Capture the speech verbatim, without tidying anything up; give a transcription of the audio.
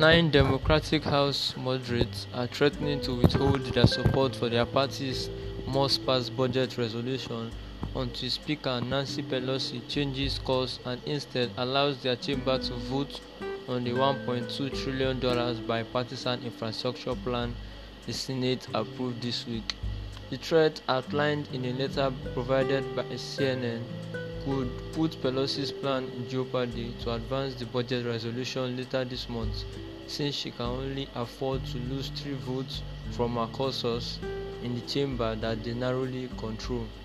Nine Democratic House moderates are threatening to withhold their support for their party's must-pass budget resolution until Speaker Nancy Pelosi changes course and instead allows their chamber to vote on the one point two trillion dollars bipartisan infrastructure plan the Senate approved this week. The threat, outlined in a letter provided by C N N, could put Pelosi's plan in jeopardy to advance the budget resolution later this month, since she can only afford to lose three votes from her caucus in the chamber that they narrowly control.